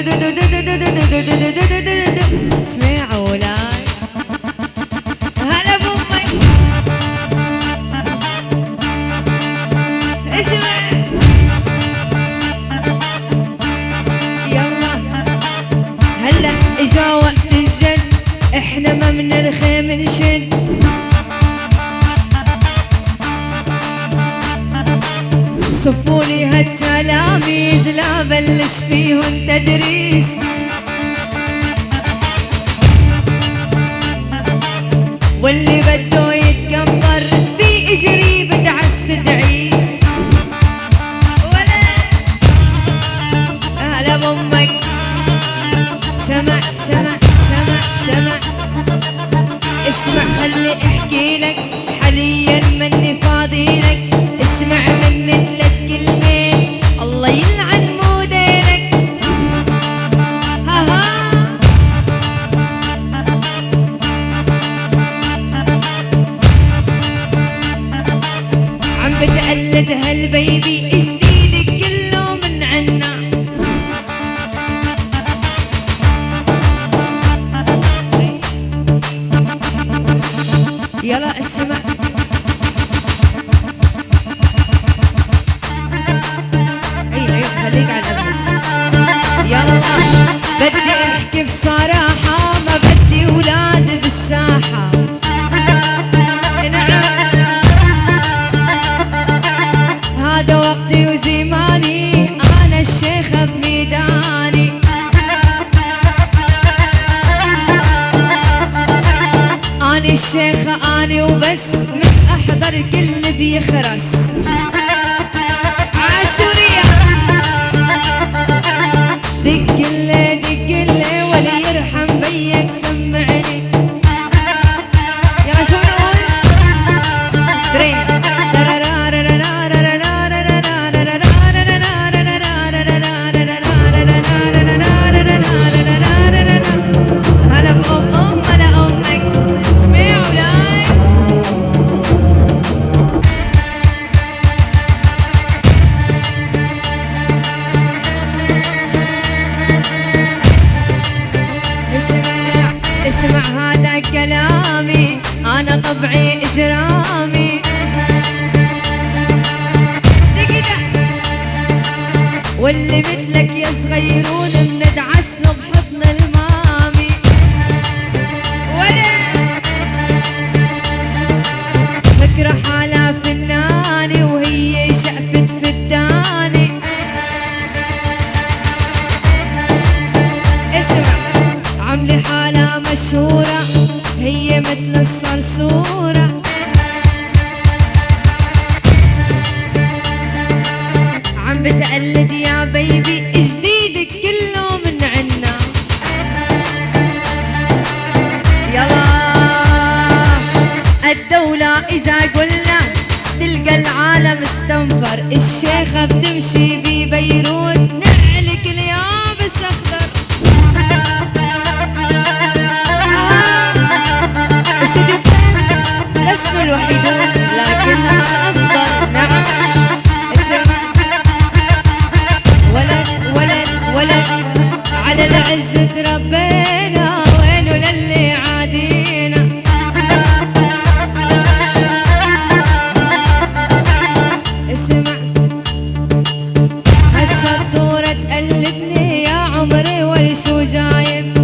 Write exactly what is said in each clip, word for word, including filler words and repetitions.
اسمعوا لاي هلا بأمك اسمع يلا هلا اجا وقت الجد احنا ما منرخي منشد صفولي هالتلاميذ لا بلش فيهن تدريس واللي بده يتكبر بيجري بدعس تعيس ولا هلا بأمك سمع سمع سمع سمع اسمع خلي احكي لك حاليا مني فاضي لك اسمع مني ثلاث كلمات الله يلعن موديلك ها ها عم بتقلد هالبيبي جديدك كله من عنا يلا اسمع خليك على الأبد يلا بدي احكي بصراحة ما بدي ولاد بالساحة نعم هذا وقتي وزماني أنا الشيخة بميداني أنا الشيخة أنا وبس من أحضر كل بيخرس دقلي دقلي ولا يرحم بيك سمعني يلا شو نقول ترين هلا بأم أم هلا أمك اسمعوا لاي اسمع هذا كلامي أنا طبعي إجرامي واللي مثلك يا صغيرون بندعس له بحضن المامي ولا فكرة حالها فناني وهي شقفت فداني اسمع عملي حالها مشهورة هي مثل الصرصورة عم بتقلد يا بيبي جديدك كله من عنا يلا الدولة إذا قلنا تلقى العالم استنفر الشيخة بتمشي ببيروت نعلك اليابس أخضر لسنا الوحيدون لكننا الأفضل نعم اسمع ولد ولد ولد على العز تربينا وينه للي عادينا اسمع هالشطورة تقلدني يا عمري ولشو جايب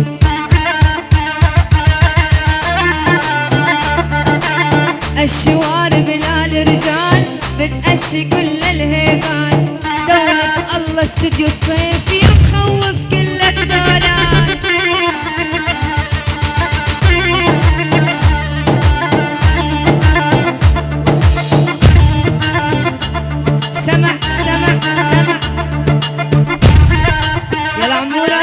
الشوارب لا الرجال بتقسي كل الهيبان دولة الله استوديو الطيف يا مخوف كلك دولار سمع سمع سمع يلا عمورة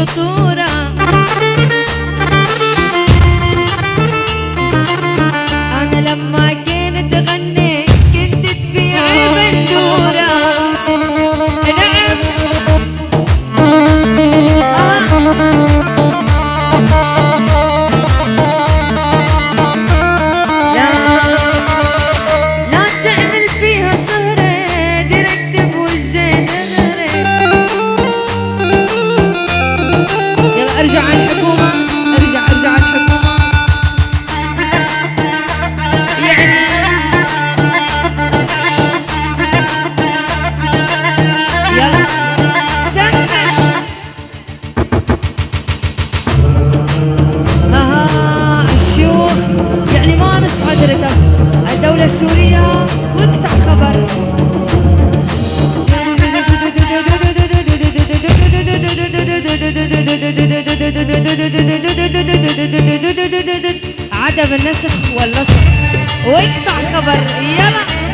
خطورة. أنا لما كنت أغني كنت تبيعي بندورة. نعم ارجع على الحكومة، ارجع ارجع على الحكومة يعني. يلا سمع. اها الشيوخ يعني ما نصعد رتب الدولة السورية واقطع خبر. عدم النسخ واللصق واقطع خبر. يلا